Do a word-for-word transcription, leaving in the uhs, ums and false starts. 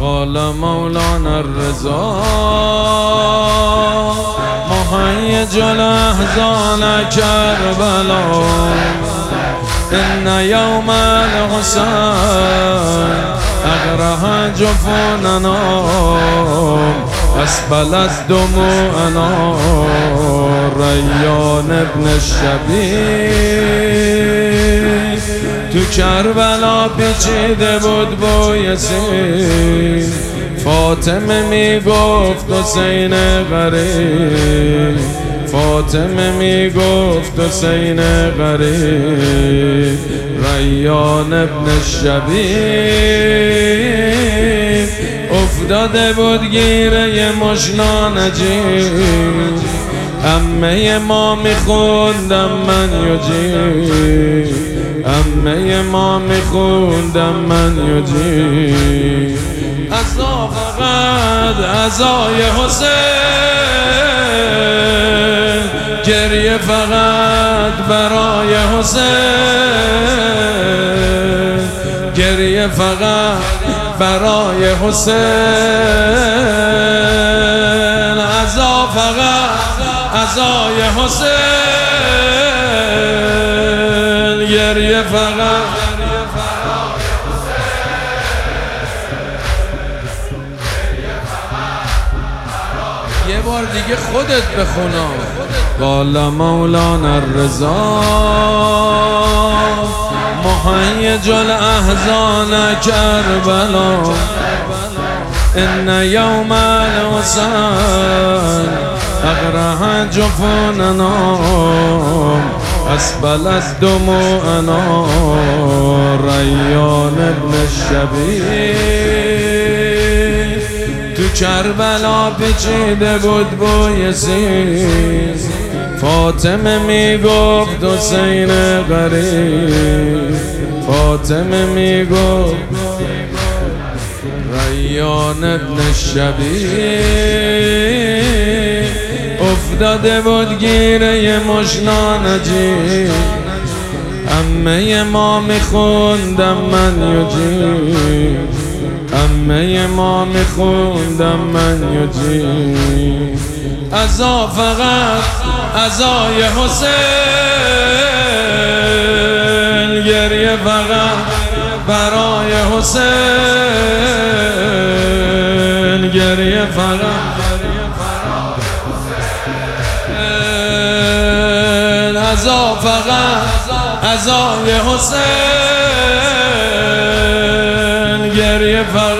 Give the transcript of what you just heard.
قال مولانا الرضا مهيج الأحزان كربلا إن يوم الحسين أغرح جفوننا أسبلت دموعنا ریان ابن الشبیب تو کربلا پیچیده بود بوی سین فاطمه میگفت حسین غریب فاطمه میگفت حسین غریب ریان ابن الشبیب افتاده بود گیره مشنان عجیب عمه ما میخوندم من یجیب عمه ما میخوندم من یجیب عزا فقط عزای حسین گریه فقط برای حسین گریه فقط برای حسین عزا فقط عزای حسین گریه فقط یه بار دیگه خودت بخونا قال مولانا الرضا مهيج الأحزان كربلا إن يوم الحسين أغرح جفوننا أسبلت دموعنا ریان ابن الشبیب تو کربلا پیچیده بود بوی سین فاطمه میگفت حسین غریب فاطمه میگفت ریان ابن الشبیب افتاده بود گیره مشنان عجیب عمه ما میخوندم من یجیب عمه ما میخوندم من یجیب عزا فقط عزای حسین گریه فقط برای حسین گریه فقط عزا فقط عزای حسین گریه فقط